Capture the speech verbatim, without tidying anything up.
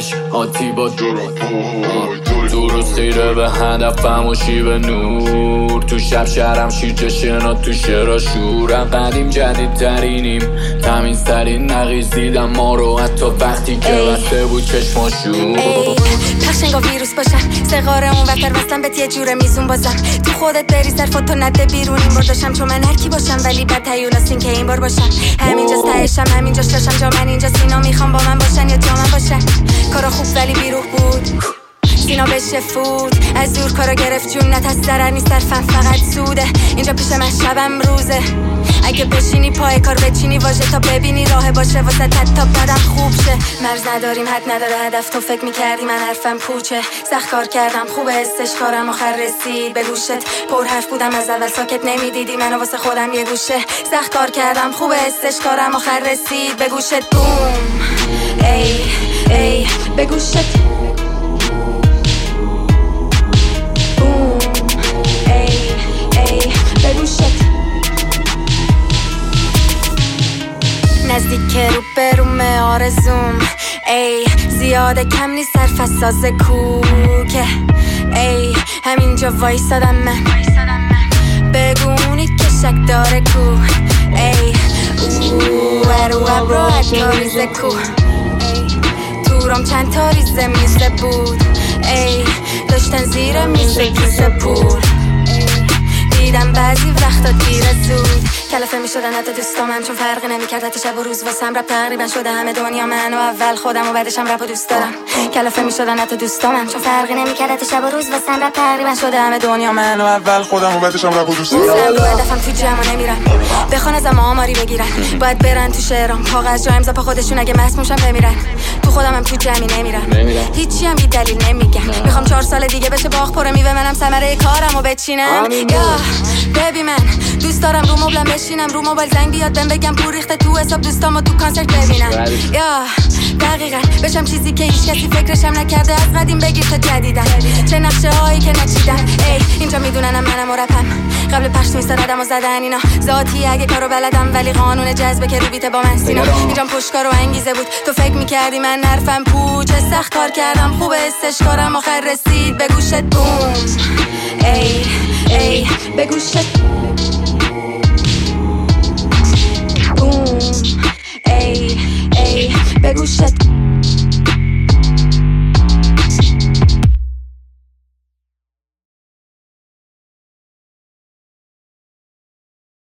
دلش آتی با درست خیره به هدفم و شیب نور. تو شب شهرم شیر شنا تو شعرها شورم. قدیم جدید ترینیم تمیز ترین نقیز دیدم ما رو حتی وقتی که بسته بود چشماشون. پخش انگار ویروس باشم سقاره اون وقتر بستم بهت یه جوره میزون بازم. تو خودت بری صرف تو نده بیرون این بار داشتم چون من هرکی باشم ولی بد تیوناستین که این بار باشم. همینجاست تهشم همینجاست شاشم جا من اینجا سینا میخوام با من باشن یا جا من باشن. کارا خوب ولی بیروح بود سینا بشه فود از دور کارا گرفت جون نتست ضرر نیست صرفم فقط سوده. اینجا پیش من شبم روزه اگه بشینی پای کار بچینی واژه تا ببینی راه باشه واسه تد تا بعدم خوب شه. مرز نداریم حد نداره هدف تو فکر میکردی من حرفم پوچه. سخت کار کردم خوبه استش کارم آخر رسید به گوشت. پر حرف بودم از اول ساکت نمیدیدی منو واسه خودم یه گوشه. سخت کار کردم خوبه استش کارم آخر رسید به گوشت. بوم ای ای به گوشت. نزدیک رو بروم آرزوم ای زیاده کم نیست صرف از ساز کوکه. ای همینجا وایسادم من بگو اونی که شک داره کو. ای اوه رو ابرو اتاریزه کو. ای تورم چند تا ریزه میزه بود. ای داشتن زیر میزه کیسه پول. دیدم بعضی وقتا دیره زود کلافه می شدن حتی دوستامم چون فرقی نمی کرد حتی شب و روز واسم رب تقریبا شده همه دنیا من و اول خودم و بعدشم رب و دوست دارم. کلافه می شدن حتی دوستامم چون فرقی نمی کرد حتی شب و روز واسم رب تقریبا شده همه دنیا من و اول خودم و بعدشم رب و دوست دارم. هدفم تو جمع نمیرم بخوان ازم آماری بگیرن باید برن تو شعرام کاغذ جا امضا پا خودشون اگه مسموشم بمیرن. تو خودمم تو جمعی نمیرم هیچی هم بی دلیل نمیگم. میخوام چهار سال دیگه بشه باغ پر میوه منم ثمره کارمو بچینم. یا ببی من دوست دارم رو مبلم بشینم رو موبایل زنگ بیاد بهم بگم پول ریخته تو حساب دوستامو تو کنسرت ببینم. یا دقیقاً بشم چیزی که هیچ کسی فکرشم نکرده از قدیم بگیر تا جدیدن. چه نقشه هایی که نچیدم ای اینجا میدوننم منم رپم قبل پخش نیست ردم و زدن اینا ذاتی اگه کارو بلدم ولی قانون جذبه که رو بیته با من سینا. اینجا پشتکار و انگیزه بود تو فکر میکردی من حرفم پوچه. سخت کار کردم خوبه استش کارم آخر رسید به گوشت. بوم ای ای به گوشت.